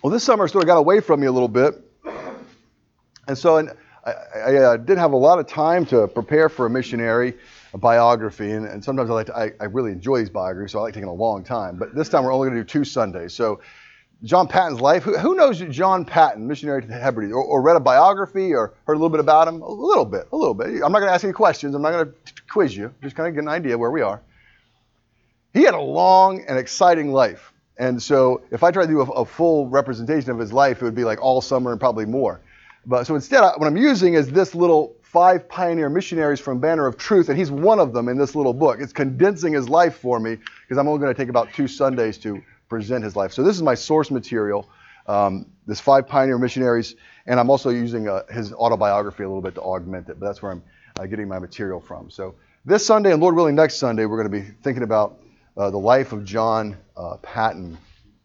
Well, this summer sort of got away from me a little bit. And so I didn't have a lot of time to prepare for a missionary biography. And sometimes I really enjoy these biographies, so I like taking a long time. But this time we're only going to do 2 Sundays. So John Patton's life. Who knows John Patton, missionary to the Hebrides, or read a biography or heard a little bit about him? A little bit. I'm not going to ask any questions. I'm not going to quiz you. Just kind of get an idea where we are. He had a long and exciting life. And so if I tried to do a full representation of his life, it would be like all summer and probably more. But so instead, what I'm using is this little 5 pioneer missionaries from Banner of Truth, and he's one of them in this little book. It's condensing his life for me because I'm only going to take about 2 Sundays to present his life. So this is my source material, this 5 pioneer missionaries, and I'm also using his autobiography a little bit to augment it. But that's where I'm getting my material from. So this Sunday, and Lord willing, next Sunday, we're going to be thinking about the life of John Patton.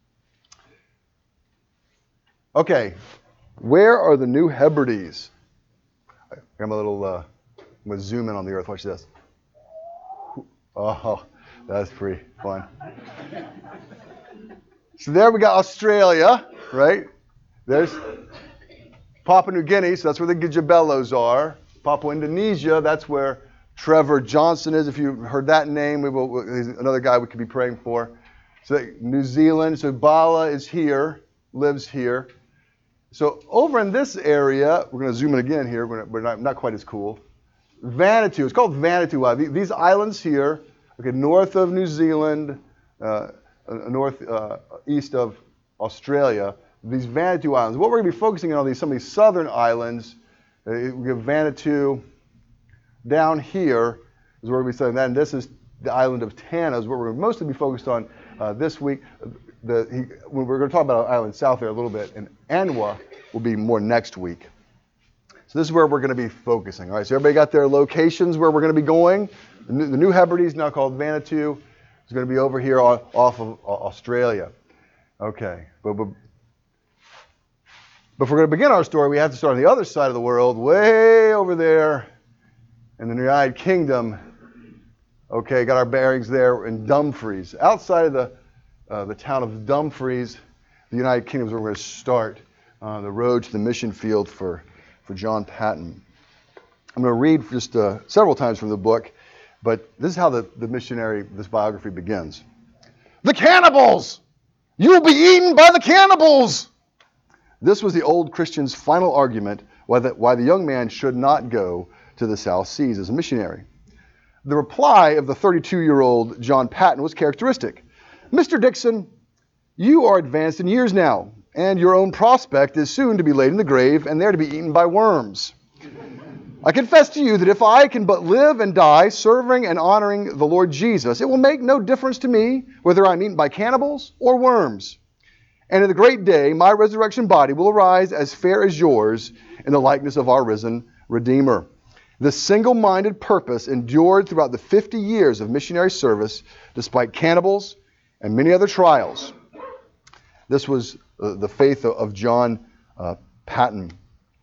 Okay, where are the New Hebrides? I'm going to zoom in on the earth. Watch this. Oh, that's pretty fun. So there we got Australia, right? There's Papua New Guinea, so that's where the Gijabellos are. Papua Indonesia, that's where Trevor Johnson is. If you heard that name, he's another guy we could be praying for. So New Zealand, so Bala is here, lives here. So over in this area, we're going to zoom in again here. We're not quite as cool. Vanuatu, it's called Vanuatu Island. These islands here, okay, north of New Zealand, east of Australia, these Vanuatu Islands. What we're going to be focusing on some of these southern islands. We have Vanuatu. Down here is where we'll be studying that, and this is the island of Tanna, is what we're going to mostly be focused on this week. We're going to talk about an island south there a little bit, and Anwa will be more next week. So this is where we're going to be focusing. All right, so everybody got their locations where we're going to be going. The New Hebrides, now called Vanuatu, is going to be over here off of Australia. Okay, but if we're going to begin our story, we have to start on the other side of the world, way over there in the United Kingdom. Okay, got our bearings there in Dumfries. Outside of the town of Dumfries, the United Kingdom is where we're going to start the road to the mission field for John Patton. I'm going to read just several times from the book, but this is how this biography begins. The cannibals! You will be eaten by the cannibals! This was the old Christian's final argument why the young man should not go to the South Seas as a missionary. The reply of the 32-year-old John Patton was characteristic. Mr. Dixon, you are advanced in years now, and your own prospect is soon to be laid in the grave and there to be eaten by worms. I confess to you that if I can but live and die serving and honoring the Lord Jesus, it will make no difference to me whether I'm eaten by cannibals or worms. And in the great day, my resurrection body will arise as fair as yours in the likeness of our risen Redeemer. This single-minded purpose endured throughout the 50 years of missionary service, despite cannibals and many other trials. This was the faith of John Patton.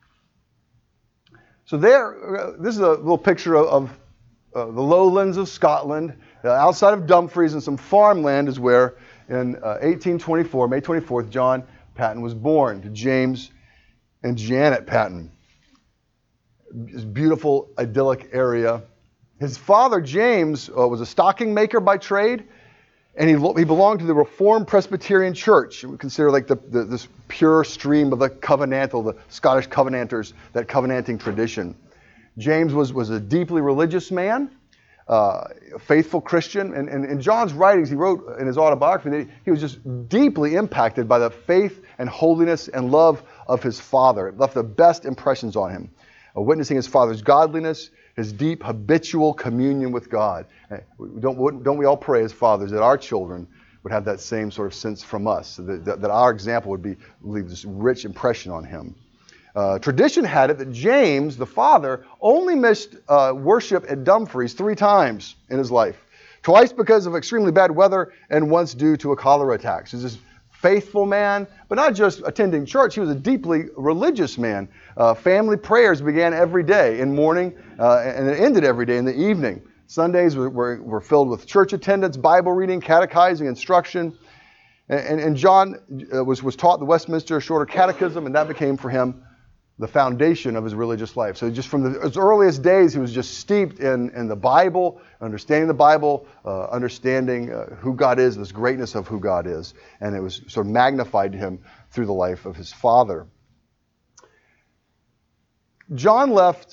So this is a little picture of the lowlands of Scotland. Outside of Dumfries and some farmland is where, in 1824, May 24th, John Patton was born to James and Janet Patton. This beautiful, idyllic area. His father, James, was a stocking maker by trade, and he belonged to the Reformed Presbyterian Church. We consider like this pure stream of the covenantal, the Scottish Covenanters, that covenanting tradition. James was a deeply religious man, a faithful Christian, and in John's writings, he wrote in his autobiography that he was just deeply impacted by the faith and holiness and love of his father. It left the best impressions on him. Witnessing his father's godliness, his deep habitual communion with God. Don't we all pray as fathers that our children would have that same sort of sense from us, that our example would leave this rich impression on him. Tradition had it that James, the father, only missed worship at Dumfries 3 times in his life. Twice because of extremely bad weather, and once due to a cholera attack. So this faithful man, but not just attending church. He was a deeply religious man. Family prayers began every day in morning, and it ended every day in the evening. Sundays were filled with church attendance, Bible reading, catechizing, instruction. And John was taught the Westminster Shorter Catechism, and that became for him the foundation of his religious life. So just from his earliest days, he was just steeped in the Bible, understanding the Bible, understanding who God is, this greatness of who God is. And it was sort of magnified to him through the life of his father. John left...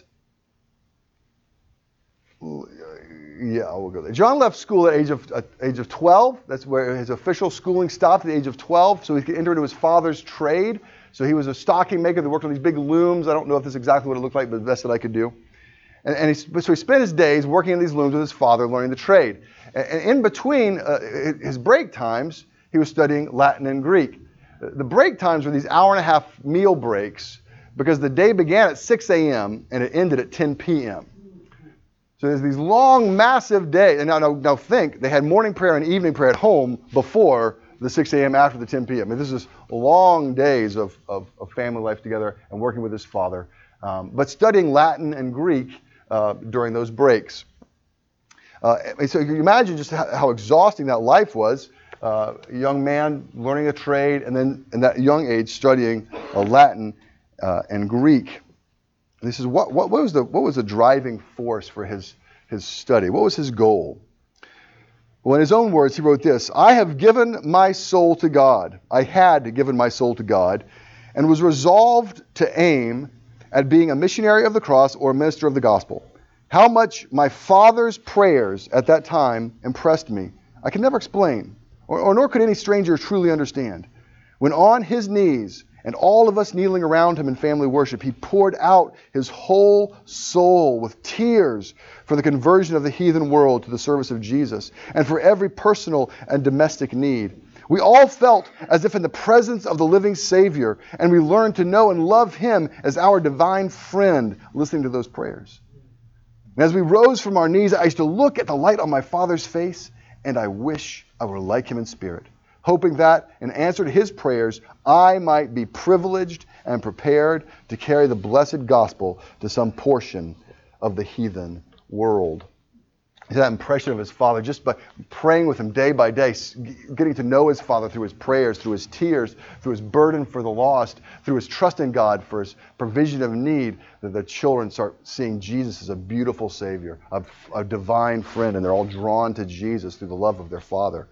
Yeah, we'll go there. John left school at age of 12. That's where his official schooling stopped, at the age of 12, so he could enter into his father's trade. So he was a stocking maker that worked on these big looms. I don't know if this is exactly what it looked like, but the best that I could do. So he spent his days working in these looms with his father, learning the trade. And in between his break times, he was studying Latin and Greek. The break times were these hour-and-a-half meal breaks because the day began at 6 a.m. and it ended at 10 p.m. So there's these long, massive days. And now think, they had morning prayer and evening prayer at home before the 6 a.m. after the 10 p.m. And this is long days of family life together and working with his father. But studying Latin and Greek during those breaks. And so you can imagine just how exhausting that life was. A young man learning a trade and then in that young age studying Latin and Greek. This is what was the driving force for his study? What was his goal? Well, in his own words, he wrote this: I have given my soul to God. I had given my soul to God and was resolved to aim at being a missionary of the cross or a minister of the gospel. How much my father's prayers at that time impressed me, I can never explain, or nor could any stranger truly understand. When on his knees, and all of us kneeling around him in family worship, he poured out his whole soul with tears for the conversion of the heathen world to the service of Jesus, and for every personal and domestic need. We all felt as if in the presence of the living Savior, and we learned to know and love him as our divine friend, listening to those prayers. And as we rose from our knees, I used to look at the light on my Father's face, and I wish I were like him in spirit, hoping that, in answer to his prayers, I might be privileged and prepared to carry the blessed gospel to some portion of the heathen world. That impression of his father, just by praying with him day by day, getting to know his father through his prayers, through his tears, through his burden for the lost, through his trust in God for his provision of need, that the children start seeing Jesus as a beautiful Savior, a divine friend, and they're all drawn to Jesus through the love of their father.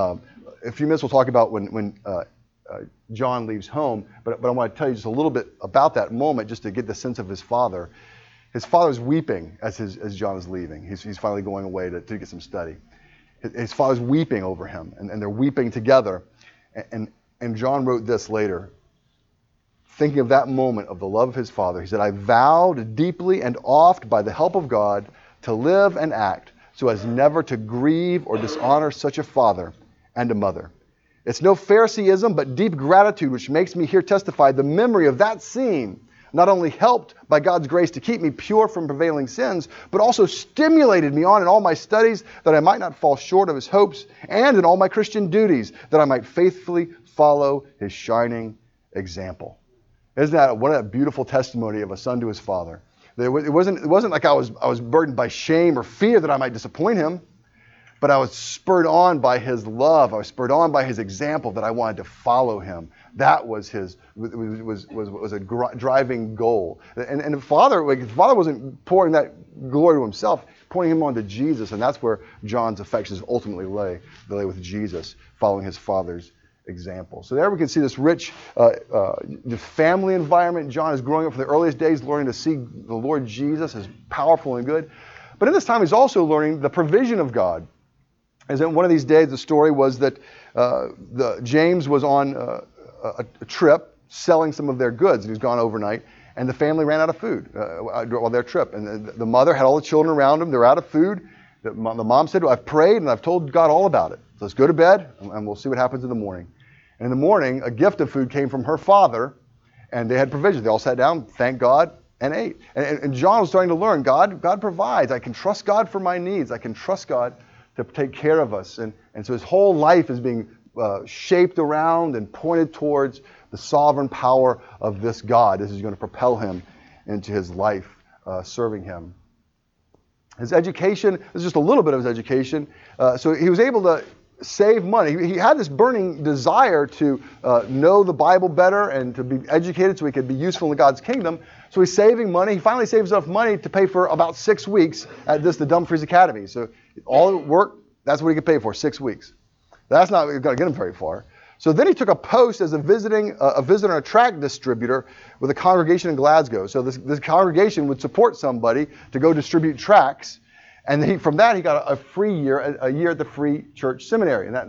A few minutes we'll talk about when John leaves home, but I want to tell you just a little bit about that moment just to get the sense of his father. His father's weeping as John is leaving. He's finally going away to get some study. His father's weeping over him, and they're weeping together. And John wrote this later, thinking of that moment of the love of his father. He said, I vowed deeply and oft by the help of God to live and act so as never to grieve or dishonor such a father and a mother. It's no Phariseeism, but deep gratitude which makes me here testify the memory of that scene not only helped by God's grace to keep me pure from prevailing sins, but also stimulated me on in all my studies that I might not fall short of his hopes, and in all my Christian duties that I might faithfully follow his shining example. Isn't that what a beautiful testimony of a son to his father? It wasn't like I was burdened by shame or fear that I might disappoint him, but I was spurred on by his love. I was spurred on by his example that I wanted to follow him. That was was a driving goal. And the father wasn't pouring that glory to himself, pointing him on to Jesus, and that's where John's affections ultimately lay. They lay with Jesus, following his father's example. So there we can see this rich family environment. John is growing up from the earliest days, learning to see the Lord Jesus as powerful and good. But in this time, he's also learning the provision of God. As in one of these days, the story was that James was on a trip selling some of their goods, and he's gone overnight, and the family ran out of food on their trip. And the mother had all the children around them. They're out of food. The mom said, well, I've prayed and I've told God all about it. So let's go to bed, and we'll see what happens in the morning. And in the morning, a gift of food came from her father, and they had provisions. They all sat down, thanked God, and ate. And John was starting to learn, God provides. I can trust God for my needs. I can trust God to take care of us. And so his whole life is being shaped around and pointed towards the sovereign power of this God. This is going to propel him into his life serving him. His education, this is just a little bit of his education. So he was able to save money. He had this burning desire to know the Bible better and to be educated so he could be useful in God's kingdom. So he's saving money. He finally saves enough money to pay for about 6 weeks at the Dumfries Academy. So all the work, that's what he could pay for, 6 weeks. That's not going to get him very far. So then he took a post as a visitor and a tract distributor with a congregation in Glasgow. So this congregation would support somebody to go distribute tracts. And from that, he got a year at the Free Church Seminary. And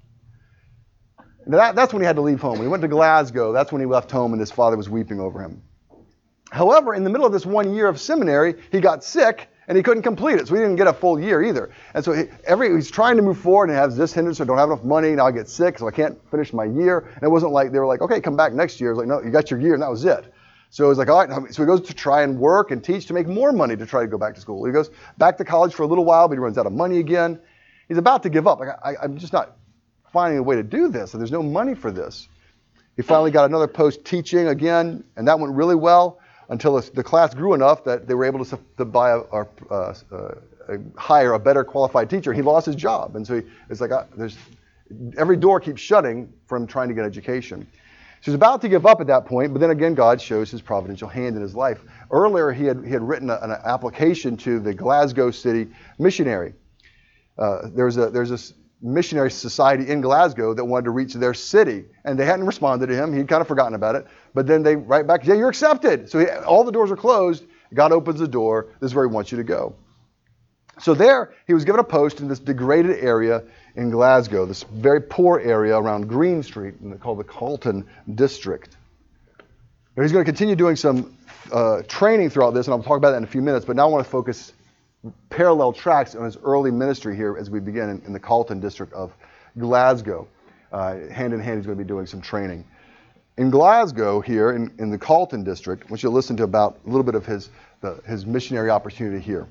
that's when he had to leave home. When he went to Glasgow, that's when he left home and his father was weeping over him. However, in the middle of this 1 year of seminary, he got sick and he couldn't complete it. So he didn't get a full year either. And so he's trying to move forward and has this hindrance, so I don't have enough money, now I get sick, so I can't finish my year. And it wasn't like they were like, okay, come back next year. It was like, no, you got your year and that was it. So it was like, all right. So he goes to try and work and teach to make more money to try to go back to school. He goes back to college for a little while, but he runs out of money again. He's about to give up. Like, I'm just not finding a way to do this. And there's no money for this. He finally got another post teaching again, and that went really well until the class grew enough that they were able to buy hire a better qualified teacher. He lost his job. And so it's like every door keeps shutting from trying to get education. So he's about to give up at that point, but then again, God shows his providential hand in his life. Earlier, he had written an application to the Glasgow City Missionary. There's a missionary society in Glasgow that wanted to reach their city, and they hadn't responded to him. He'd kind of forgotten about it, but then they write back, yeah, you're accepted. So all the doors are closed. God opens the door. This is where he wants you to go. So there, he was given a post in this degraded area in Glasgow, this very poor area around Green Street, called the Calton District. And he's going to continue doing some training throughout this, and I'll talk about that in a few minutes, but now I want to focus parallel tracks on his early ministry here as we begin in the Calton District of Glasgow. Hand in hand, he's going to be doing some training. In Glasgow here, in the Calton District, I want you to listen to about a little bit of his missionary opportunity here.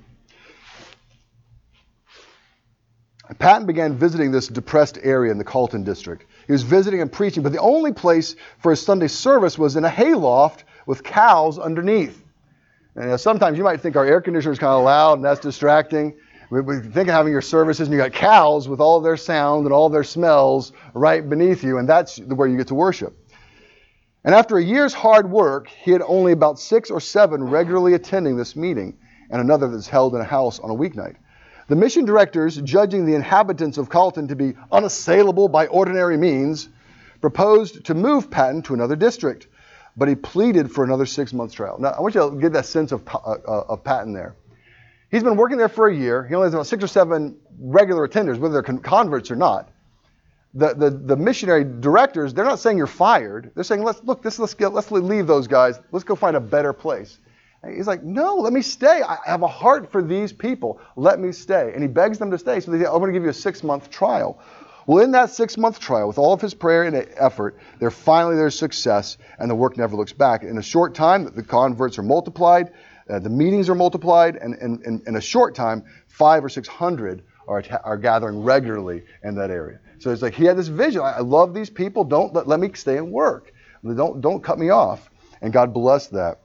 Patton began visiting this depressed area in the Calton District. He was visiting and preaching, but the only place for his Sunday service was in a hayloft with cows underneath. And sometimes you might think our air conditioner is kind of loud and that's distracting. We think of having your services and you got cows with all of their sound and all of their smells right beneath you, and that's where you get to worship. And after a year's hard work, he had only about 6 or 7 regularly attending this meeting, and another that's held in a house on a weeknight. The mission directors, judging the inhabitants of Calton to be unassailable by ordinary means, proposed to move Patton to another district, but he pleaded for another 6-month trial. Now, I want you to get that sense of Patton there. He's been working there for a year. He only has about 6 or 7 regular attenders, whether they're converts or not. The missionary directors, they're not saying you're fired. They're saying, let's leave those guys. Let's go find a better place. And he's like, no, let me stay. I have a heart for these people. Let me stay. And he begs them to stay. So they say, I'm going to give you a 6-month trial. Well, in that 6-month trial, with all of his prayer and effort, there's success, and the work never looks back. In a short time, the converts are multiplied, the meetings are multiplied, and in a short time, 500 or 600 are gathering regularly in that area. So it's like he had this vision. I love these people. Let me stay and work. Don't cut me off. And God blessed that.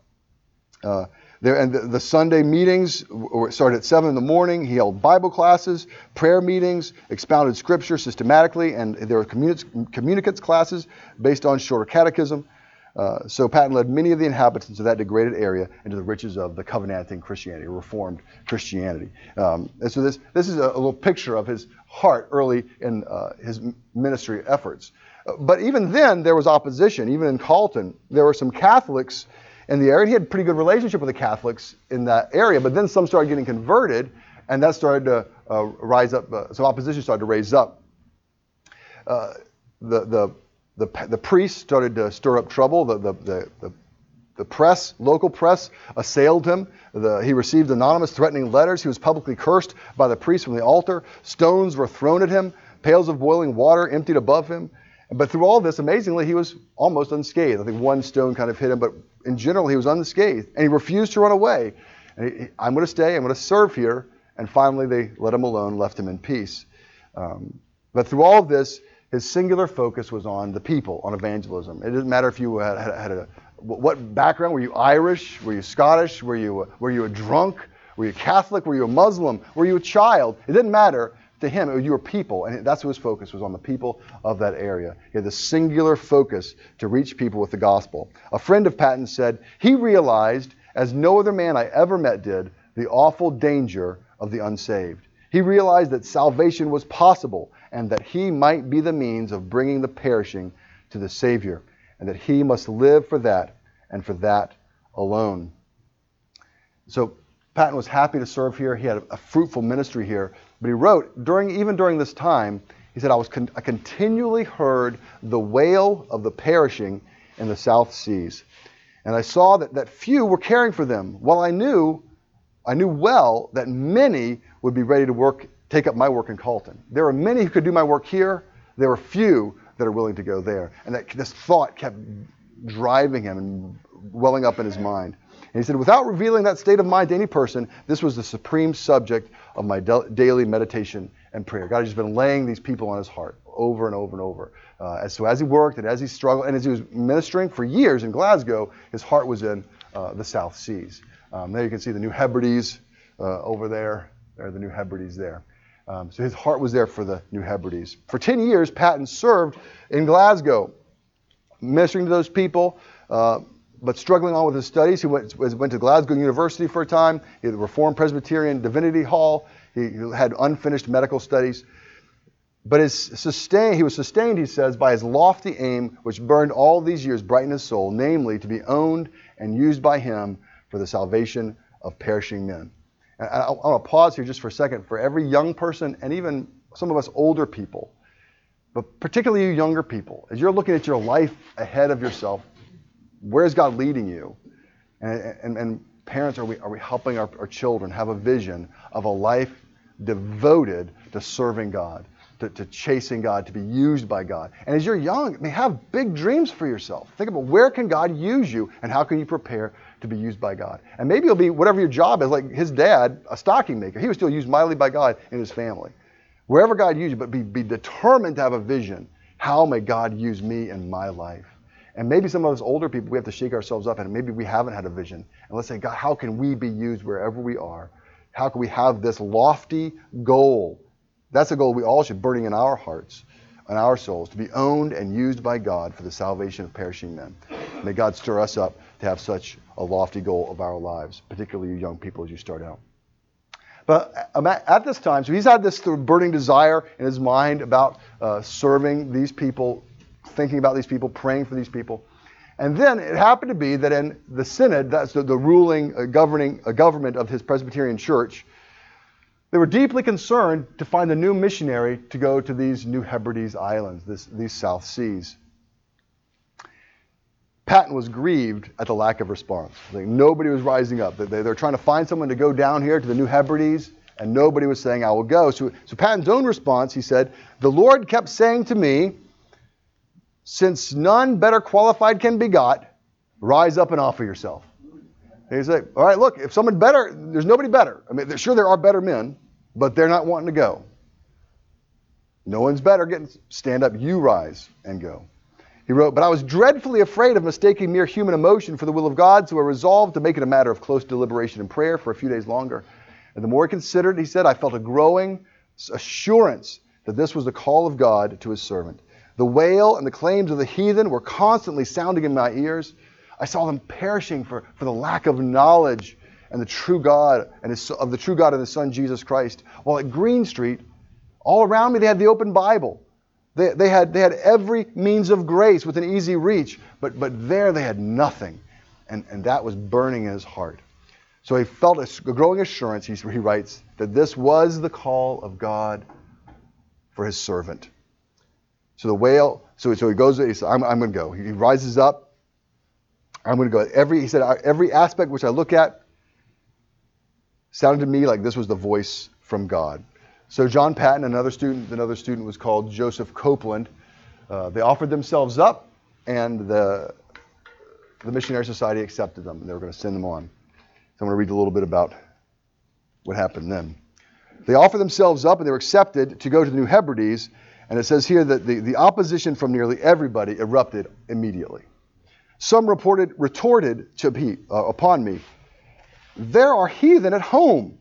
The Sunday meetings started at 7 in the morning. He held Bible classes, prayer meetings, expounded Scripture systematically, and there were communicants classes based on shorter catechism. So Patton led many of the inhabitants of that degraded area into the riches of the covenanting Christianity, Reformed Christianity. And so this is a little picture of his heart early in his ministry efforts. But even then, there was opposition. Even in Calton, there were some Catholics in the area. He had a pretty good relationship with the Catholics in that area, but then some started getting converted, and that started to rise up. So opposition started to raise up. The priests started to stir up trouble. The press, local press, assailed him. He received anonymous threatening letters. He was publicly cursed by the priests from the altar. Stones were thrown at him. Pails of boiling water emptied above him. But through all this, amazingly, he was almost unscathed. I think one stone kind of hit him, but in general, he was unscathed. And he refused to run away. And I'm going to stay. I'm going to serve here. And finally, they let him alone, left him in peace. But through all of this, his singular focus was on the people, on evangelism. It didn't matter if you had what background. Were you Irish? Were you Scottish? Were you a drunk? Were you Catholic? Were you a Muslim? Were you a child? It didn't matter. to him, it was your people, and that's what his focus was on, the people of that area. He had the singular focus to reach people with the gospel. A friend of Patton's said, he realized, as no other man I ever met did, the awful danger of the unsaved. He realized that salvation was possible and that he might be the means of bringing the perishing to the Savior, and that he must live for that and for that alone. So Patton was happy to serve here. He had a fruitful ministry here. But he wrote, even during this time, he said, I continually heard the wail of the perishing in the South Seas. And I saw that few were caring for them, while I knew well that many would be ready to take up my work in Colton. There were many who could do my work here. There were few that are willing to go there. And this thought kept driving him and welling up in his mind. And he said, without revealing that state of mind to any person, this was the supreme subject of my daily meditation and prayer. God had just been laying these people on his heart over and over and over. So as he worked and as he struggled and as he was ministering for years in Glasgow, his heart was in the South Seas. There you can see the New Hebrides over there. There are the New Hebrides there. So his heart was there for the New Hebrides. For 10 years, Patton served in Glasgow, ministering to those people, but struggling on with his studies. He went to Glasgow University for a time. He had the Reformed Presbyterian Divinity Hall. He had unfinished medical studies. But he was sustained, he says, by his lofty aim, which burned all these years bright in his soul, namely to be owned and used by him for the salvation of perishing men. And I want to pause here just for a second. For every young person, and even some of us older people, but particularly you younger people, as you're looking at your life ahead of yourself, where's God leading you? And parents, are we helping our children have a vision of a life devoted to serving God, to chasing God, to be used by God? And as you're young, have big dreams for yourself. Think about where can God use you and how can you prepare to be used by God? And maybe it'll be whatever your job is, like his dad, a stocking maker. He was still used mightily by God in his family. Wherever God used you, but be determined to have a vision. How may God use me in my life? And maybe some of us older people, we have to shake ourselves up and maybe we haven't had a vision. And let's say, God, how can we be used wherever we are? How can we have this lofty goal? That's a goal we all should burning in our hearts and our souls, to be owned and used by God for the salvation of perishing men. May God stir us up to have such a lofty goal of our lives, particularly you young people as you start out. But at this time, so he's had this burning desire in his mind about serving these people, thinking about these people, praying for these people. And then it happened to be that in the synod, that's the ruling, governing government of his Presbyterian church, they were deeply concerned to find a new missionary to go to these New Hebrides Islands, these South Seas. Patton was grieved at the lack of response. Like nobody was rising up. They're trying to find someone to go down here to the New Hebrides, and nobody was saying, I will go. So Patton's own response, he said, the Lord kept saying to me, since none better qualified can be got, rise up and offer yourself. And he's like, all right, look, if someone better, there's nobody better. I mean, sure there are better men, but they're not wanting to go. No one's better. Stand up, you rise and go. He wrote, but I was dreadfully afraid of mistaking mere human emotion for the will of God, so I resolved to make it a matter of close deliberation and prayer for a few days longer. And the more I considered, he said, I felt a growing assurance that this was the call of God to his servant. The wail and the claims of the heathen were constantly sounding in my ears. I saw them perishing for the lack of knowledge and the true God and of the true God and His Son Jesus Christ. While at Green Street, all around me they had the open Bible. They had every means of grace within easy reach, but there they had nothing, and that was burning in his heart. So he felt a growing assurance. He writes that this was the call of God for His servant. So the wail. So he goes. He said, "I'm going to go." He rises up. I'm going to go. He said, every aspect which I look at sounded to me like this was the voice from God. So John Patton, another student was called Joseph Copeland. They offered themselves up, and the Missionary Society accepted them, and they were going to send them on. So I'm going to read a little bit about what happened then. They offered themselves up, and they were accepted to go to the New Hebrides, and it says here that the opposition from nearly everybody erupted immediately. Some retorted upon me, there are heathen at home.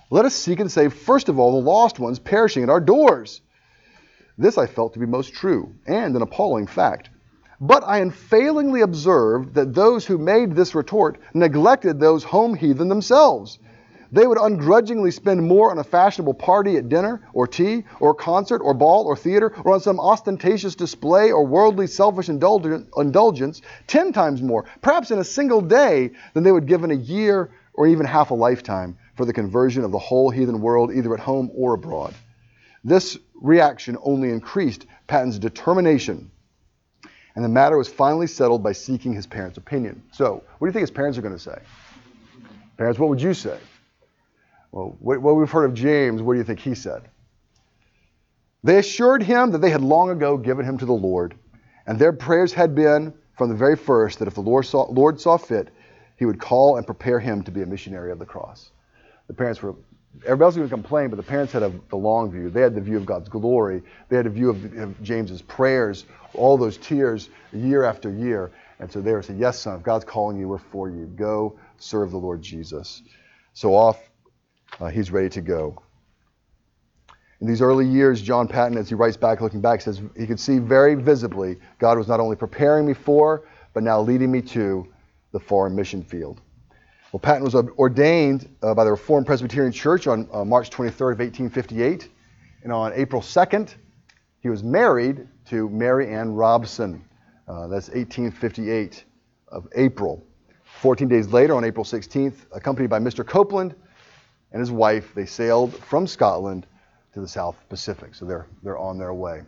Let us seek and save first of all the lost ones perishing at our doors. This I felt to be most true, and an appalling fact. But I unfailingly observed that those who made this retort neglected those home heathen themselves. They would ungrudgingly spend more on a fashionable party at dinner, or tea, or concert, or ball, or theater, or on some ostentatious display or worldly selfish indulgence 10 times more, perhaps in a single day, than they would give in a year or even half a lifetime for the conversion of the whole heathen world, either at home or abroad. This reaction only increased Patton's determination, and the matter was finally settled by seeking his parents' opinion. So, what do you think his parents are going to say? Parents, what would you say? Well, what we've heard of James, what do you think he said? They assured him that they had long ago given him to the Lord, and their prayers had been, from the very first, that if the Lord saw fit, he would call and prepare him to be a missionary of the cross. The parents were, everybody else was going to complain, but the parents had the long view. They had the view of God's glory. They had a view of James's prayers, all those tears, year after year. And so they were saying, yes, son, if God's calling you, we're for you. Go serve the Lord Jesus. So off he's ready to go. In these early years, John Paton, as he writes back, looking back, says he could see very visibly God was not only preparing me for, but now leading me to the foreign mission field. Well, Paton was ordained by the Reformed Presbyterian Church on March 23rd of 1858. And on April 2nd, he was married to Mary Ann Robson. That's 1858 of April. 14 days later, on April 16th, accompanied by Mr. Copeland and his wife, they sailed from Scotland to the South Pacific. So they're on their way.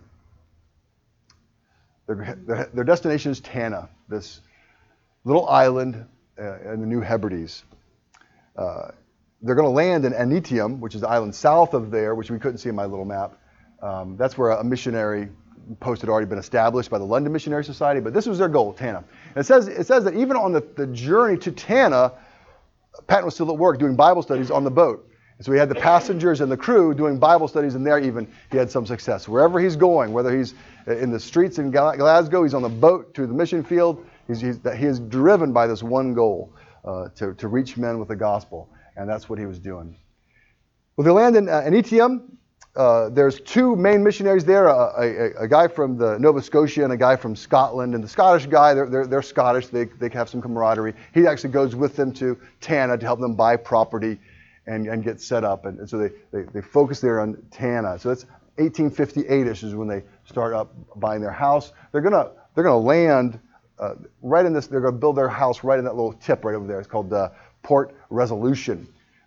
Their destination is Tanna, this little island in the New Hebrides. They're going to land in Antietam, which is the island south of there, which we couldn't see in my little map. That's where a missionary post had already been established by the London Missionary Society, but this was their goal, Tanna. And it says that even on the journey to Tanna, Paton was still at work doing Bible studies on the boat. And so he had the passengers and the crew doing Bible studies, and there even he had some success. Wherever he's going, whether he's in the streets in Glasgow, he's on the boat to the mission field, he is driven by this one goal, to reach men with the gospel. And that's what he was doing. Well, they land in Antietam. There's two main missionaries there, a guy from the Nova Scotia and a guy from Scotland. And the Scottish guy, they're Scottish. They have some camaraderie. He actually goes with them to Tanna to help them buy property and get set up. And so they focus there on Tanna. So that's 1858-ish is when they start up buying their house. They're gonna land right in this. They're gonna build their house right in that little tip right over there. It's called Port Resolution.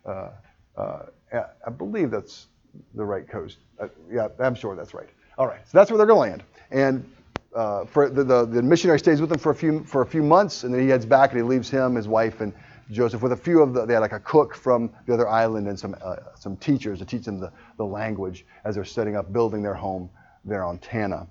I believe that's the right coast. Yeah, I'm sure that's right. All right, so that's where they're going to land. And for the missionary stays with them for a few months, and then he heads back and he leaves him, his wife, and Joseph with a few of they had like a cook from the other island and some teachers to teach them the language as they're setting up, building their home there on Tanna.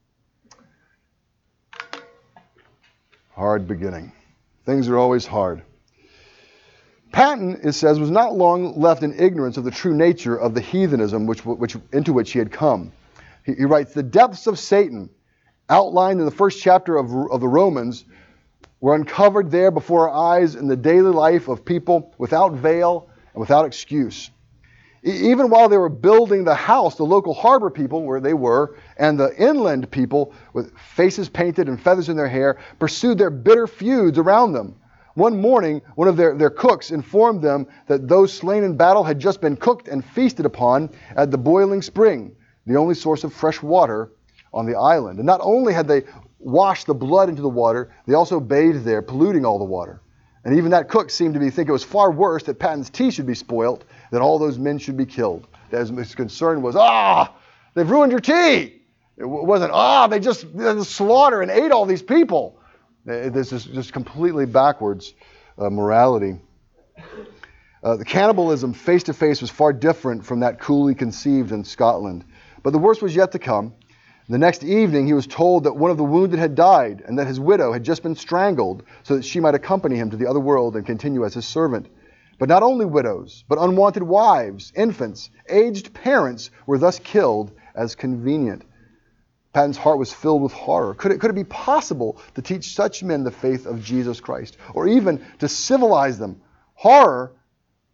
Hard beginning. Things are always hard. Paton, it says, was not long left in ignorance of the true nature of the heathenism into which he had come. He writes, the depths of Satan, outlined in the first chapter of the Romans, were uncovered there before our eyes in the daily life of people without veil and without excuse. Even while they were building the house, the local harbor people, where they were, and the inland people, with faces painted and feathers in their hair, pursued their bitter feuds around them. One morning, one of their cooks informed them that those slain in battle had just been cooked and feasted upon at the boiling spring, the only source of fresh water on the island. And not only had they washed the blood into the water, they also bathed there, polluting all the water. And even that cook seemed to think it was far worse that Paton's tea should be spoilt than all those men should be killed. His concern was, they've ruined your tea. It wasn't, they just slaughtered and ate all these people. This is just completely backwards morality. The cannibalism face-to-face was far different from that coolly conceived in Scotland. But the worst was yet to come. The next evening, he was told that one of the wounded had died and that his widow had just been strangled so that she might accompany him to the other world and continue as his servant. But not only widows, but unwanted wives, infants, aged parents were thus killed as convenient. Paton's heart was filled with horror. Could it be possible to teach such men the faith of Jesus Christ, or even to civilize them? Horror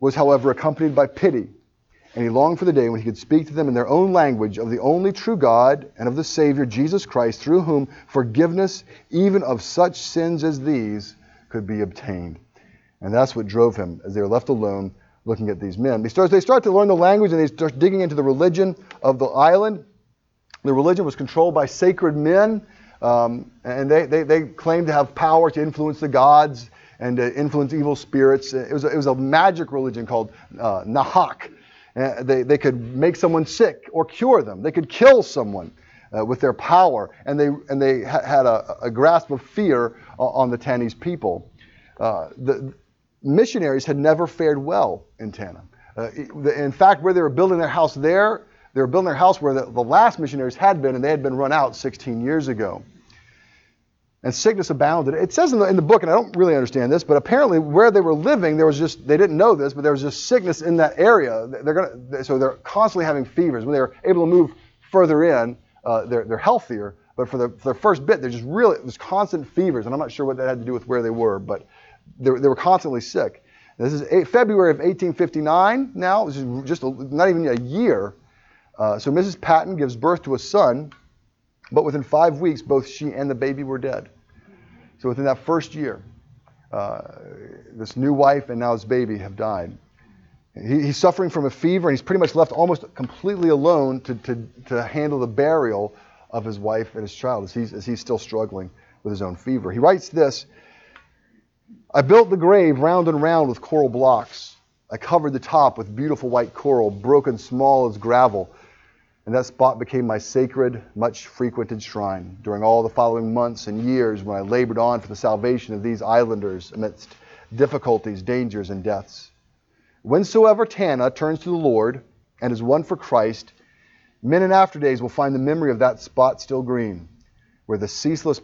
was, however, accompanied by pity, and he longed for the day when he could speak to them in their own language of the only true God and of the Savior, Jesus Christ, through whom forgiveness even of such sins as these could be obtained. And that's what drove him as they were left alone looking at these men. They start to learn the language, and they start digging into the religion of the island. The religion was controlled by sacred men, and they claimed to have power to influence the gods and to influence evil spirits. It was a magic religion called Nahak. They could make someone sick or cure them. They could kill someone with their power, and they had a grasp of fear on the Tanese people. The missionaries had never fared well in Tanna. In fact, where they were building their house there, they were building their house where the last missionaries had been, and they had been run out 16 years ago. And sickness abounded. It says in the book, and I don't really understand this, but apparently where they were living, they didn't know this, but there was just sickness in that area. So they're constantly having fevers. When they were able to move further in, they're healthier. But for their first bit, it was constant fevers, and I'm not sure what that had to do with where they were, but they were constantly sick. This is February of 1859 now. This is just not even a year. So Mrs. Paton gives birth to a son, but within 5 weeks, both she and the baby were dead. So within that first year, this new wife and now his baby have died. He's suffering from a fever, and he's pretty much left almost completely alone to handle the burial of his wife and his child as he's still struggling with his own fever. He writes this: I built the grave round and round with coral blocks. I covered the top with beautiful white coral, broken small as gravel. And that spot became my sacred, much frequented shrine during all the following months and years when I labored on for the salvation of these islanders amidst difficulties, dangers, and deaths. Whensoever Tanna turns to the Lord and is won for Christ, men in after days will find the memory of that spot still green, where with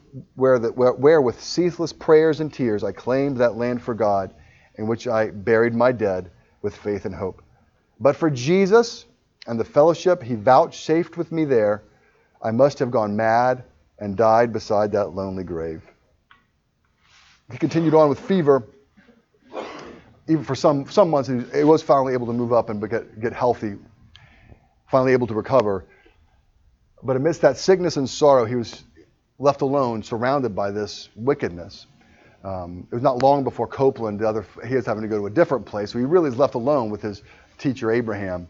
ceaseless prayers and tears I claimed that land for God, in which I buried my dead with faith and hope. But for Jesus and the fellowship he vouchsafed with me there, I must have gone mad and died beside that lonely grave. He continued on with fever. Even for some months, he was finally able to move up and get healthy, finally able to recover. But amidst that sickness and sorrow, he was left alone, surrounded by this wickedness. It was not long before Copeland, he was having to go to a different place, so he really is left alone with his teacher Abraham.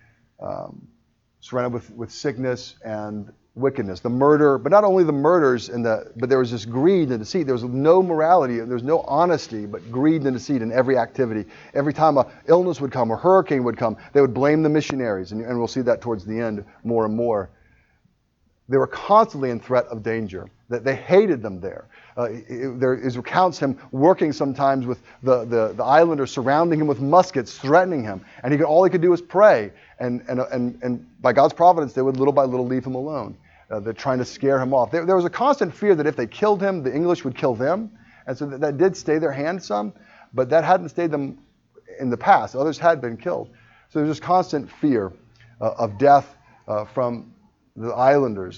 Surrounded with sickness and wickedness. The murder, but not only the murders, but there was this greed and deceit. There was no morality, there was no honesty, but greed and deceit in every activity. Every time an illness would come or hurricane would come, they would blame the missionaries, and we'll see that towards the end more and more. They were constantly in threat of danger. That they hated them there. There recounts him working sometimes with the islanders, surrounding him with muskets, threatening him, and all he could do was pray. And by God's providence, they would little by little leave him alone. They're trying to scare him off. There was a constant fear that if they killed him, the English would kill them, and so that did stay their hand some, but that hadn't stayed them in the past. Others had been killed. So there's this constant fear of death from the islanders.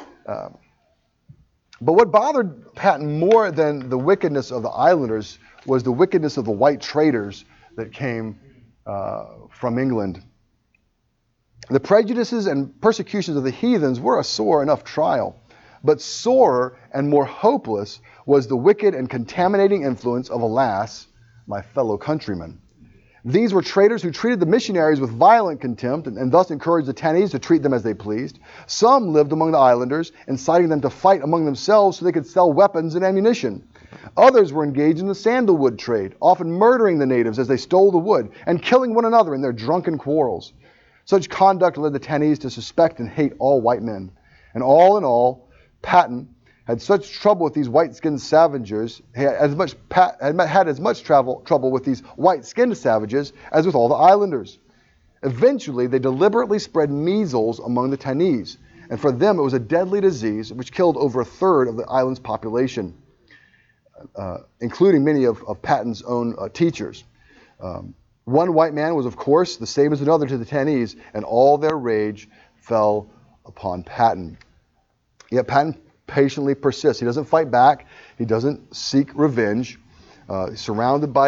But what bothered Paton more than the wickedness of the islanders was the wickedness of the white traders that came from England. The prejudices and persecutions of the heathens were a sore enough trial, but sorer and more hopeless was the wicked and contaminating influence of, alas, my fellow countrymen. These were traders who treated the missionaries with violent contempt and thus encouraged the Tanese to treat them as they pleased. Some lived among the islanders, inciting them to fight among themselves so they could sell weapons and ammunition. Others were engaged in the sandalwood trade, often murdering the natives as they stole the wood and killing one another in their drunken quarrels. Such conduct led the Tanese to suspect and hate all white men. And all in all, Paton had such trouble with these white-skinned savages, had as much trouble with these white-skinned savages as with all the islanders. Eventually, they deliberately spread measles among the Tanese, and for them it was a deadly disease which killed over a third of the island's population, including many of Paton's own teachers. One white man was, of course, the same as another to the Tanese, and all their rage fell upon Paton. Yet Paton patiently persists. He doesn't fight back. He doesn't seek revenge. He's surrounded by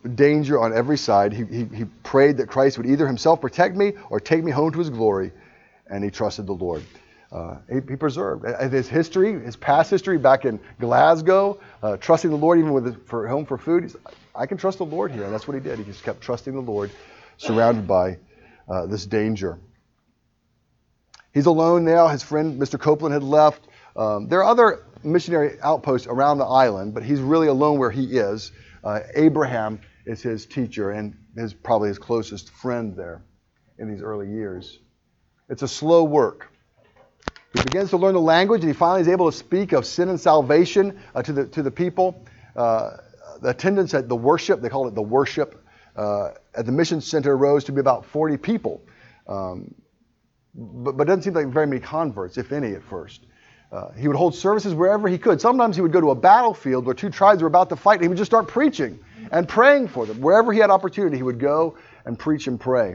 danger on every side. He prayed that Christ would either himself protect me or take me home to his glory, and he trusted the Lord. He preserved his history, his past history back in Glasgow, trusting the Lord even for home for food. I can trust the Lord here, and that's what he did. He just kept trusting the Lord, surrounded by this danger. He's alone now. His friend Mr. Copeland had left. There are other missionary outposts around the island, but he's really alone where he is. Abraham is his teacher and probably his closest friend there in these early years. It's a slow work. He begins to learn the language, and he finally is able to speak of sin and salvation to the people. The attendance at the worship, they called it the worship, at the mission center rose to be about 40 people. But it doesn't seem like very many converts, if any, at first. He would hold services wherever he could. Sometimes he would go to a battlefield where two tribes were about to fight, and he would just start preaching and praying for them. Wherever he had opportunity, he would go and preach and pray.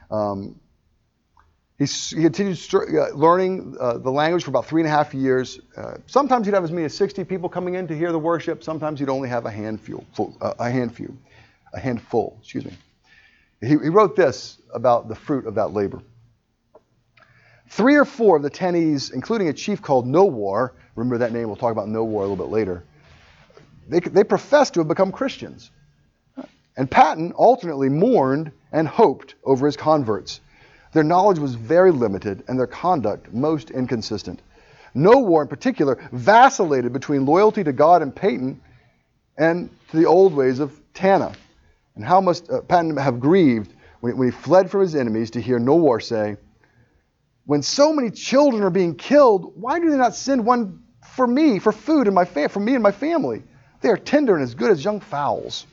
He continued learning the language for about 3.5 years. Sometimes he'd have as many as 60 people coming in to hear the worship. Sometimes he'd only have a handful. Excuse me. He wrote this about the fruit of that labor. 3 or 4 of the Tannese, including a chief called Nowar, remember that name, we'll talk about Nowar a little bit later, they professed to have become Christians. And Paton alternately mourned and hoped over his converts. Their knowledge was very limited and their conduct most inconsistent. Nowar in particular vacillated between loyalty to God and Paton and to the old ways of Tanna. And how must Paton have grieved when he fled from his enemies to hear Nowar say, "When so many children are being killed, why do they not send one for me, for food and for me and my family? They are tender and as good as young fowls."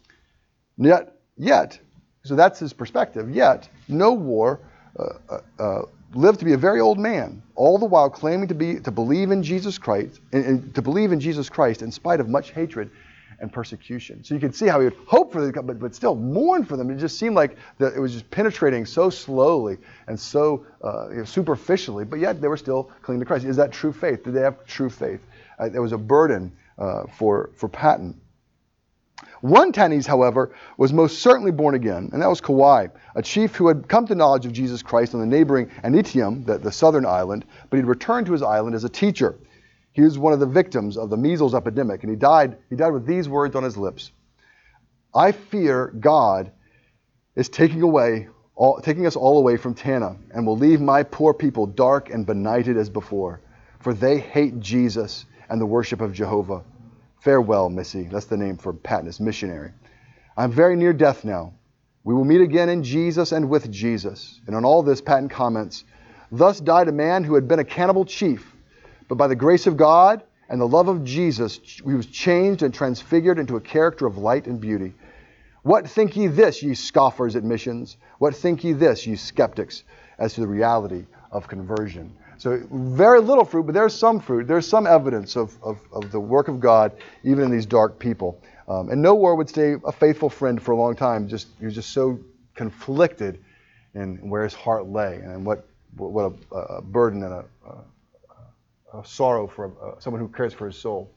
Yet, so that's his perspective. Yet, Nowar lived to be a very old man, all the while claiming to believe in Jesus Christ, and to believe in Jesus Christ in spite of much hatred and persecution. So you can see how he would hope for them, but still mourn for them. It just seemed like that it was just penetrating so slowly and so superficially, but yet they were still clinging to Christ. Is that true faith? Did they have true faith? There was a burden for Paton. One Tannese, however, was most certainly born again, and that was Kauai, a chief who had come to knowledge of Jesus Christ on the neighboring Anitium, the southern island, but he'd returned to his island as a teacher. He was one of the victims of the measles epidemic, and he died with these words on his lips: "I fear God is taking us all away from Tanna, and will leave my poor people dark and benighted as before, for they hate Jesus and the worship of Jehovah. Farewell, Missy." That's the name for Paton, his missionary. "I'm very near death now. We will meet again in Jesus and with Jesus." And on all this, Paton comments, "Thus died a man who had been a cannibal chief, but by the grace of God and the love of Jesus, he was changed and transfigured into a character of light and beauty. What think ye this, ye scoffers at missions? What think ye this, ye skeptics, as to the reality of conversion?" So very little fruit, but there's some fruit. There's some evidence of the work of God, even in these dark people. And Nowar would stay a faithful friend for a long time. He was just so conflicted in where his heart lay, and what a burden and a sorrow for someone who cares for his soul.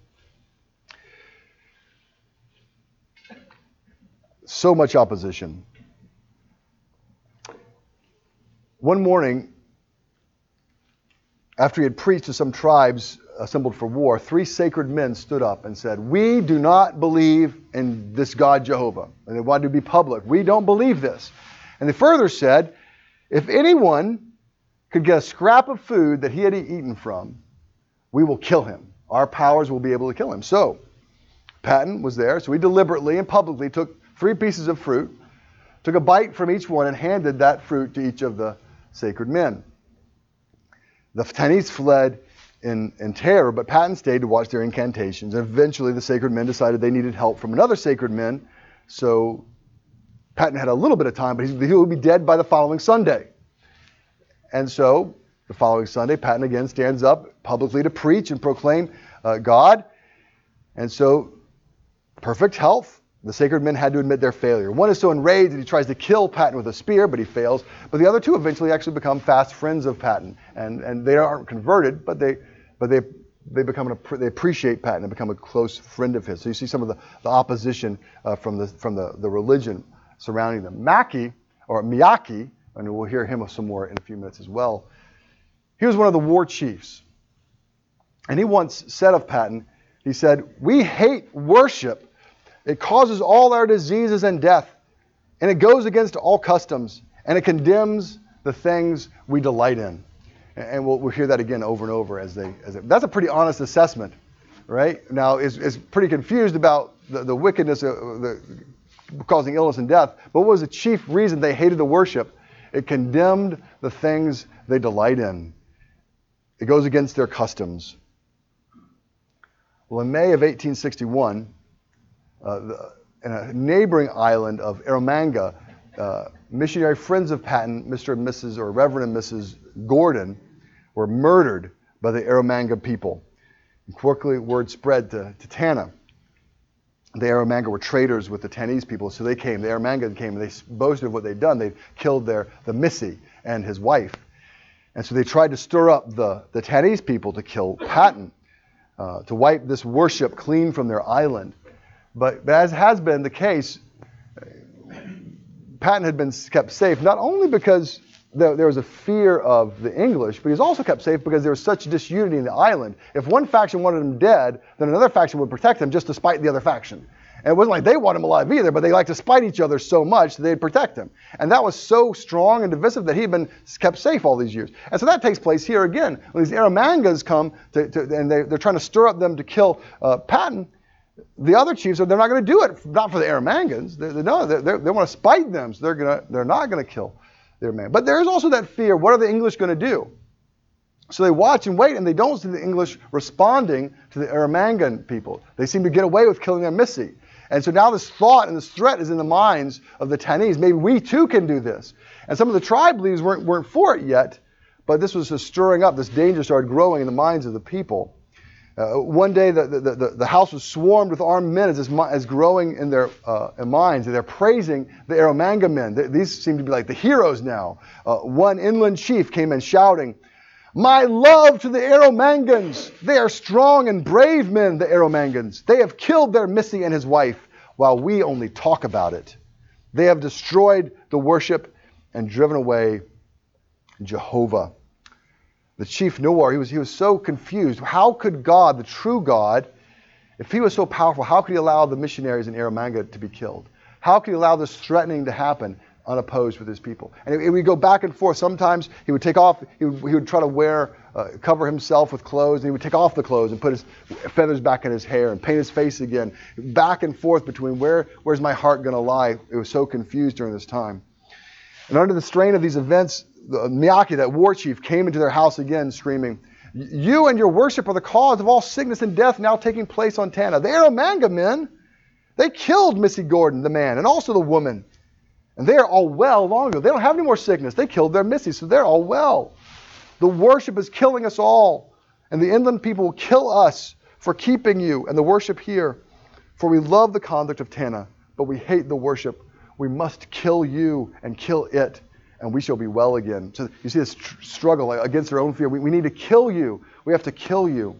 So much opposition. One morning, after he had preached to some tribes assembled for war, 3 sacred men stood up and said, "We do not believe in this God Jehovah." And they wanted to be public. "We don't believe this." And they further said, "If anyone could get a scrap of food that he had eaten from, we will kill him. Our powers will be able to kill him." So Paton was there, so he deliberately and publicly took 3 pieces of fruit, took a bite from each one, and handed that fruit to each of the sacred men. The Tannese fled in terror, but Paton stayed to watch their incantations. And eventually the sacred men decided they needed help from another sacred man. So Paton had a little bit of time, but he would be dead by the following Sunday. And so the following Sunday, Paton again stands up publicly to preach and proclaim God. And so, perfect health. The sacred men had to admit their failure. One is so enraged that he tries to kill Paton with a spear, but he fails. But the other 2 eventually actually become fast friends of Paton. And they aren't converted, but they they appreciate Patton and become a close friend of his. So you see some of the opposition from the religion surrounding them. Miyake, and we'll hear him some more in a few minutes as well. He was one of the war chiefs. And he once said of Patton, he said, "We hate worship. It causes all our diseases and death, and it goes against all customs, and it condemns the things we delight in." And we'll hear that again over and over that's a pretty honest assessment, right? Now, is pretty confused about the wickedness causing illness and death. But what was the chief reason they hated the worship? It condemned the things they delight in. It goes against their customs. Well, in May of 1861, in a neighboring island of Eromanga, missionary friends of Patton, Mr. and Mrs. or Reverend and Mrs. Gordon, were murdered by the Eromanga people. And quickly, word spread to Tanna. The Eromanga were traders with the Tannese people, so the Eromanga came, and they boasted of what they'd done. They'd killed the Missy and his wife. And so they tried to stir up the Tannese people to kill Patton, to wipe this worship clean from their island. But as has been the case, Patton had been kept safe, not only because there was a fear of the English, but he was also kept safe because there was such disunity in the island. If one faction wanted him dead, then another faction would protect him just to spite the other faction. And it wasn't like they wanted him alive either, but they liked to spite each other so much that they'd protect him. And that was so strong and divisive that he'd been kept safe all these years. And so that takes place here again. When these Eromangas come and they're trying to stir up them to kill Patton, the other chiefs they're not going to do it, not for the Eromangans. They want to spite them, so they're not going to kill the Eromangans. But there is also that fear: what are the English going to do? So they watch and wait, and they don't see the English responding to the Eromangan people. They seem to get away with killing their Missy. And so now this thought and this threat is in the minds of the Tannese. Maybe we too can do this. And some of the tribe leaders weren't for it yet, but this was just stirring up. This danger started growing in the minds of the people. One day the house was swarmed with armed men as growing in their minds. And they're praising the Eromanga men. These seem to be like the heroes now. One inland chief came in shouting, "My love to the Eromangans! They are strong and brave men, the Eromangans. They have killed their Missy and his wife, while we only talk about it. They have destroyed the worship and driven away Jehovah." The chief Nowar, he was so confused. How could God, the true God, if he was so powerful, how could he allow the missionaries in Eromanga to be killed? How could he allow this threatening to happen unopposed with his people? And we go back and forth. Sometimes he would take off, he would try to cover himself with clothes, and he would take off the clothes and put his feathers back in his hair and paint his face again. Back and forth between where's my heart going to lie? It was so confused during this time. And under the strain of these events, Miyake, that war chief, came into their house again screaming, "You and your worship are the cause of all sickness and death now taking place on Tanna. The Eromanga men, they killed Missy Gordon, the man, and also the woman. And they are all well long ago. They don't have any more sickness. They killed their Missy, so they're all well. The worship is killing us all, and the inland people will kill us for keeping you and the worship here. For we love the conduct of Tanna, but we hate the worship. We must kill you and kill it, and we shall be well again." So you see this struggle against their own fear. We need to kill you. We have to kill you.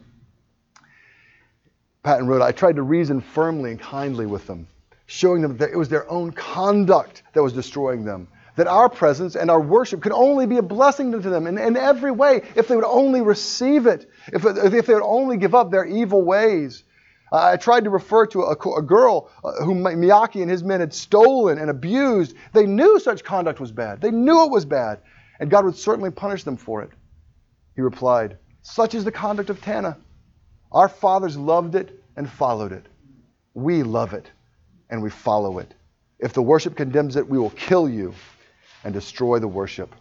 Patton wrote, "I tried to reason firmly and kindly with them, showing them that it was their own conduct that was destroying them, that our presence and our worship could only be a blessing to them in every way if they would only receive it, if they would only give up their evil ways. I tried to refer to a girl whom Miyake and his men had stolen and abused. They knew such conduct was bad. They knew it was bad, and God would certainly punish them for it." He replied, "Such is the conduct of Tanna. Our fathers loved it and followed it. We love it and we follow it. If the worship condemns it, we will kill you and destroy the worship."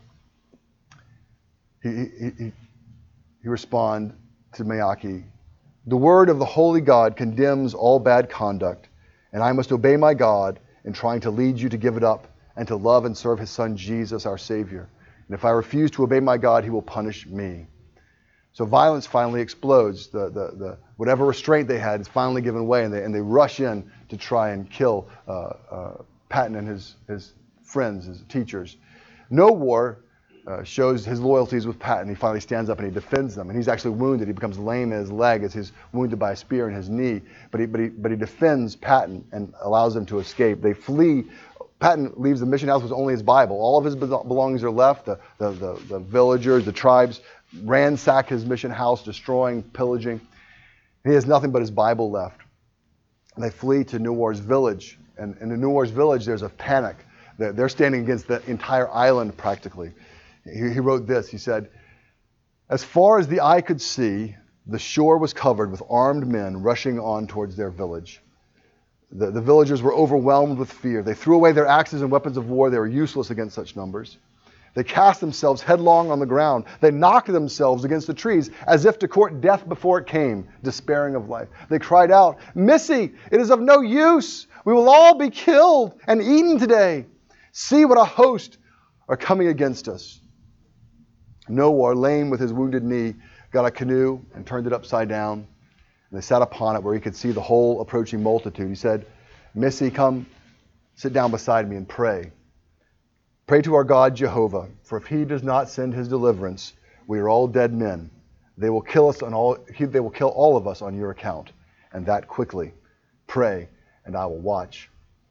He responded to Miyake, "The word of the holy God condemns all bad conduct, and I must obey my God in trying to lead you to give it up and to love and serve his son Jesus, our Savior. And if I refuse to obey my God, he will punish me." So violence finally explodes. The whatever restraint they had is finally given way, and they rush in to try and kill Patton and his friends, his teachers. Nowar shows his loyalties with Patton. He finally stands up and he defends them. And he's actually wounded. He becomes lame in his leg as he's wounded by a spear in his knee. But he defends Patton and allows him to escape. They flee. Patton leaves the mission house with only his Bible. All of his belongings are left. The villagers, the tribes ransack his mission house, destroying, pillaging. He has nothing but his Bible left. And they flee to Newar's village. And in the Newar's village, there's a panic. They're standing against the entire island practically. He wrote this. He said, "As far as the eye could see, the shore was covered with armed men rushing on towards their village. The villagers were overwhelmed with fear. They threw away their axes and weapons of war. They were useless against such numbers. They cast themselves headlong on the ground. They knocked themselves against the trees as if to court death before it came, despairing of life. They cried out, 'Missy, it is of no use. We will all be killed and eaten today. See what a host are coming against us.' Nowar, lame with his wounded knee, got a canoe and turned it upside down. And they sat upon it where he could see the whole approaching multitude. He said, 'Missy, come sit down beside me and pray. Pray to our God Jehovah, for if he does not send his deliverance, we are all dead men. They will kill us they will kill all of us on your account, and that quickly. Pray, and I will watch.'"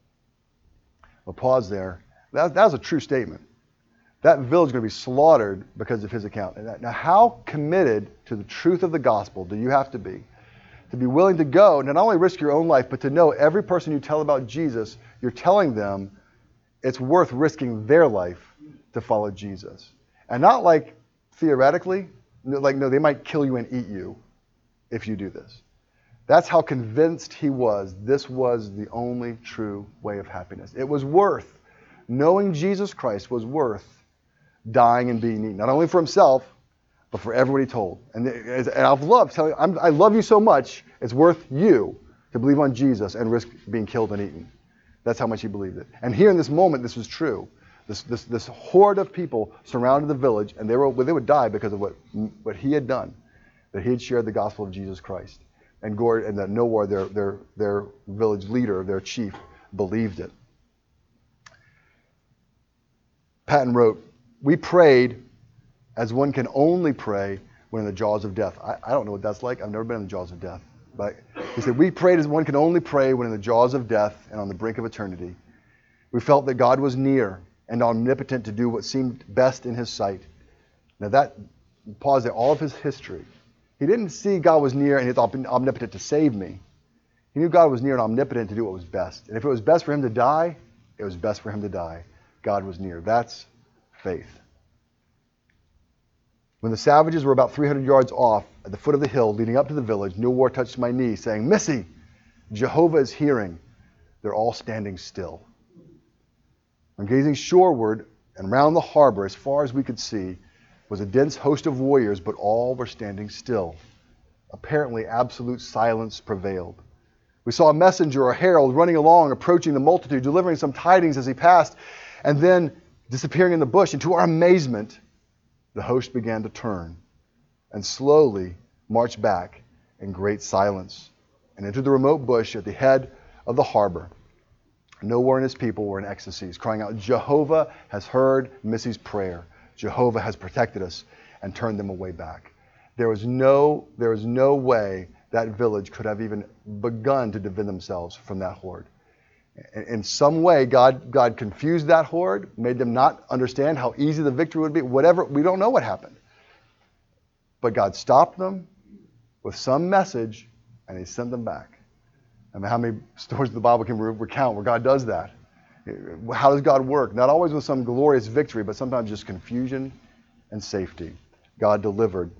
We'll pause there. That was a true statement. That village is going to be slaughtered because of his account. Now, how committed to the truth of the gospel do you have to be willing to go, not only risk your own life, but to know every person you tell about Jesus, you're telling them it's worth risking their life to follow Jesus. And not like theoretically, like, no, they might kill you and eat you if you do this. That's how convinced he was this was the only true way of happiness. It was worth, knowing Jesus Christ was worth dying and being eaten, not only for himself, but for everyone he told. And I've loved telling I love you so much, it's worth you to believe on Jesus and risk being killed and eaten. That's how much he believed it. And here in this moment, this was true. This horde of people surrounded the village, and they would die because of what he had done, that he had shared the gospel of Jesus Christ. And Gord and that Nowar, their village leader, their chief, believed it. Patton wrote, "We prayed as one can only pray when in the jaws of death." I don't know what that's like. I've never been in the jaws of death. But he said, "We prayed as one can only pray when in the jaws of death and on the brink of eternity. We felt that God was near and omnipotent to do what seemed best in his sight." Now that, pause there, all of his history. He didn't see God was near and he's omnipotent to save me. He knew God was near and omnipotent to do what was best. And if it was best for him to die, it was best for him to die. God was near. That's faith. When the savages were about 300 yards off at the foot of the hill leading up to the village, Nowar touched my knee, saying, "Missy, Jehovah is hearing." They're all standing still. I'm gazing shoreward, and round the harbor, as far as we could see, was a dense host of warriors, but all were standing still. Apparently, absolute silence prevailed. We saw a messenger or herald running along, approaching the multitude, delivering some tidings as he passed, and then disappearing in the bush. And to our amazement, the host began to turn and slowly march back in great silence and entered the remote bush at the head of the harbor. Nowar and his people were in ecstasies, crying out, "Jehovah has heard Missy's prayer. Jehovah has protected us and turned them away back." There was no way that village could have even begun to defend themselves from that horde. In some way, God confused that horde, made them not understand how easy the victory would be. Whatever, we don't know what happened. But God stopped them with some message, and he sent them back. I mean, how many stories the Bible can recount where God does that? How does God work? Not always with some glorious victory, but sometimes just confusion and safety. God delivered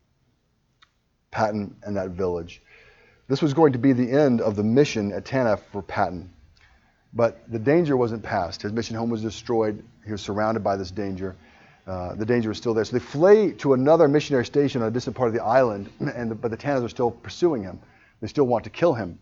Patton and that village. This was going to be the end of the mission at Tanaf for Patton. But the danger wasn't past. His mission home was destroyed. He was surrounded by this danger. The danger was still there. So they flee to another missionary station on a distant part of the island, but the Tannas are still pursuing him. They still want to kill him.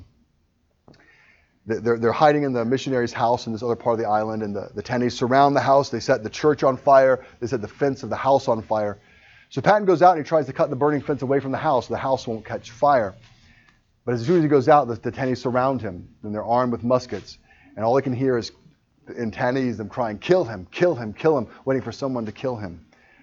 They're hiding in the missionary's house in this other part of the island, and the Tannas surround the house. They set the church on fire. They set the fence of the house on fire. So Patton goes out and he tries to cut the burning fence away from the house. The house won't catch fire. But as soon as he goes out, the Tannas surround him, and they're armed with muskets. And all they can hear is in Tanese, them crying, kill him, kill him, kill him, waiting for someone to kill him.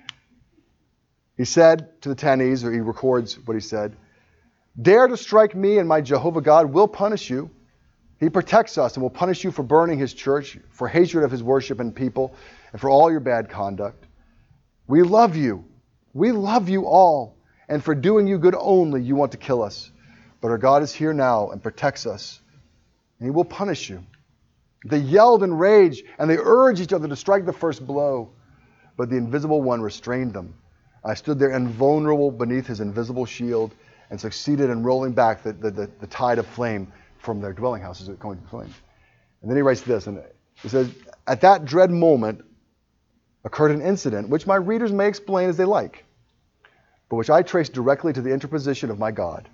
He said to the Tanese, or he records what he said, dare to strike me and my Jehovah God will punish you. He protects us and will punish you for burning his church, for hatred of his worship and people, and for all your bad conduct. We love you. We love you all. And for doing you good only, you want to kill us. But our God is here now and protects us. And he will punish you. They yelled in rage, and they urged each other to strike the first blow. But the invisible one restrained them. I stood there invulnerable beneath his invisible shield and succeeded in rolling back the tide of flame from their dwelling houses going to flame. And then he writes this, and he says, at that dread moment occurred an incident which my readers may explain as they like, but which I trace directly to the interposition of my God.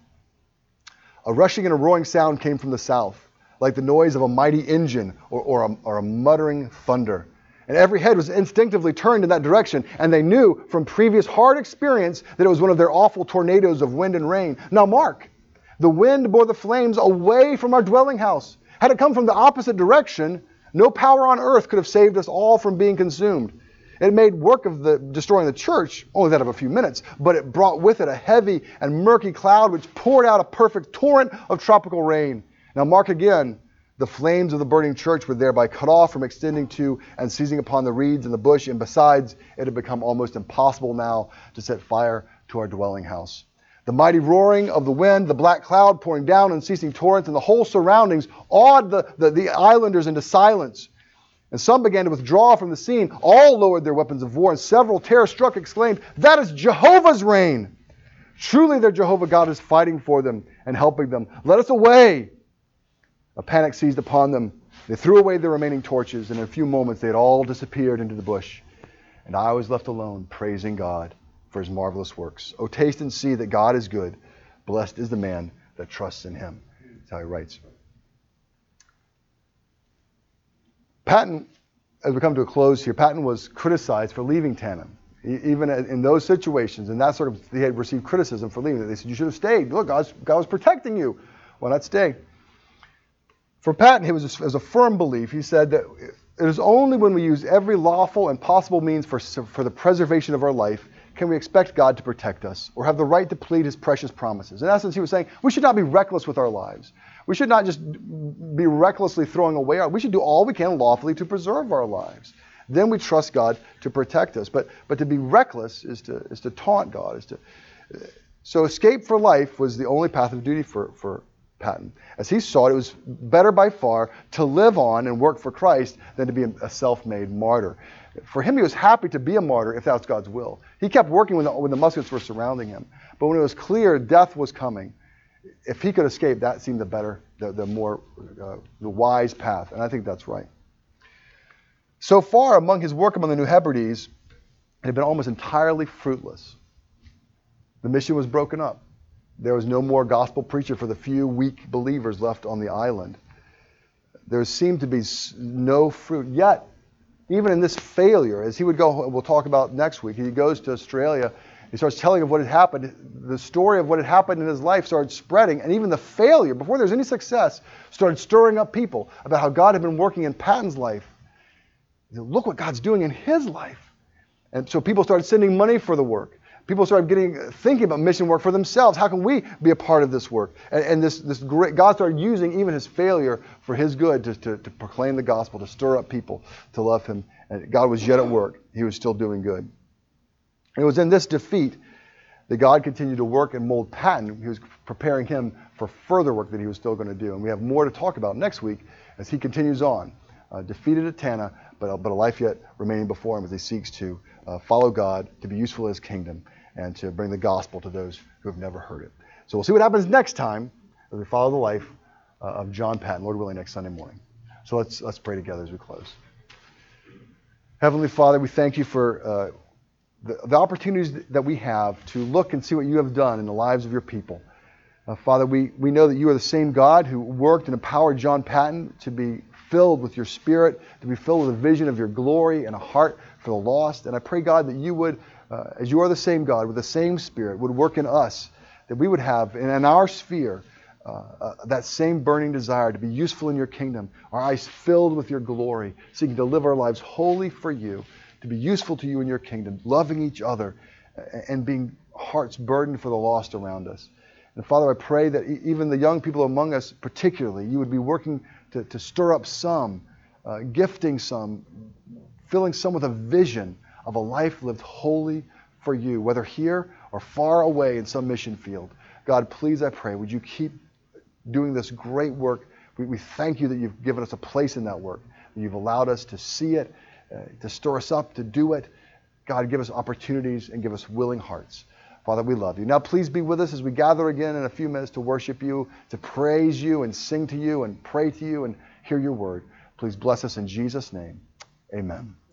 A rushing and a roaring sound came from the south, like the noise of a mighty engine or a muttering thunder. And every head was instinctively turned in that direction, and they knew from previous hard experience that it was one of their awful tornadoes of wind and rain. Now mark, the wind bore the flames away from our dwelling house. Had it come from the opposite direction, no power on earth could have saved us all from being consumed. It made work of destroying the church, only that of a few minutes, but it brought with it a heavy and murky cloud which poured out a perfect torrent of tropical rain. Now mark again, the flames of the burning church were thereby cut off from extending to and seizing upon the reeds and the bush, and besides, it had become almost impossible now to set fire to our dwelling house. The mighty roaring of the wind, the black cloud pouring down in ceasing torrents, and the whole surroundings awed the islanders into silence. And some began to withdraw from the scene. All lowered their weapons of war, and several, terror-struck, exclaimed, that is Jehovah's reign! Truly their Jehovah God is fighting for them and helping them. Let us away! A panic seized upon them. They threw away the remaining torches, and in a few moments they had all disappeared into the bush. And I was left alone, praising God for his marvelous works. Oh, taste and see that God is good. Blessed is the man that trusts in him. That's how he writes. Patton, as we come to a close here, Patton was criticized for leaving Tanna. Even in those situations, and that sort of, he had received criticism for leaving. They said, you should have stayed. Look, God was protecting you. Why not stay? For Patton, it was a firm belief. He said that it is only when we use every lawful and possible means for the preservation of our life can we expect God to protect us or have the right to plead his precious promises. In essence, he was saying we should not be reckless with our lives. We should not just be recklessly throwing away we should do all we can lawfully to preserve our lives. Then we trust God to protect us. But to be reckless is to taunt God. So escape for life was the only path of duty for Patton. As he saw it, it was better by far to live on and work for Christ than to be a self-made martyr. For him, he was happy to be a martyr if that's God's will. He kept working when the muskets were surrounding him. But when it was clear death was coming, if he could escape, that seemed the wise path. And I think that's right. So far, among his work among the New Hebrides, it had been almost entirely fruitless. The mission was broken up. There was no more gospel preacher for the few weak believers left on the island. There seemed to be no fruit. Yet, even in this failure, as he would go, we'll talk about next week, he goes to Australia, he starts telling of what had happened. The story of what had happened in his life started spreading, and even the failure, before there was any success, started stirring up people about how God had been working in Patton's life. Look what God's doing in his life. And so people started sending money for the work. People started thinking about mission work for themselves. How can we be a part of this work? And this great God started using even his failure for his good to proclaim the gospel, to stir up people to love him. And God was yet at work. He was still doing good. And it was in this defeat that God continued to work and mold Patton. He was preparing him for further work that he was still going to do. And we have more to talk about next week as he continues on, defeated at Tanna, but a life yet remaining before him as he seeks to follow God, to be useful in his kingdom, and to bring the gospel to those who have never heard it. So we'll see what happens next time as we follow the life of John Patton, Lord willing, next Sunday morning. So let's pray together as we close. Heavenly Father, we thank you for the opportunities that we have to look and see what you have done in the lives of your people. Father, we know that you are the same God who worked and empowered John Patton to be filled with your Spirit, to be filled with a vision of your glory and a heart for the lost. And I pray, God, that you would, as you are the same God with the same Spirit, would work in us, that we would have in our sphere that same burning desire to be useful in your kingdom, our eyes filled with your glory, seeking to live our lives wholly for you, to be useful to you in your kingdom, loving each other, and being hearts burdened for the lost around us. And Father, I pray that even the young people among us, particularly, you would be working to stir up some, gifting some, filling some with a vision of a life lived wholly for you, whether here or far away in some mission field. God, please, I pray, would you keep doing this great work. We thank you that you've given us a place in that work, that you've allowed us to see it, to stir us up, to do it. God, give us opportunities and give us willing hearts. Father, we love you. Now, please be with us as we gather again in a few minutes to worship you, to praise you and sing to you and pray to you and hear your word. Please bless us in Jesus' name. Amen.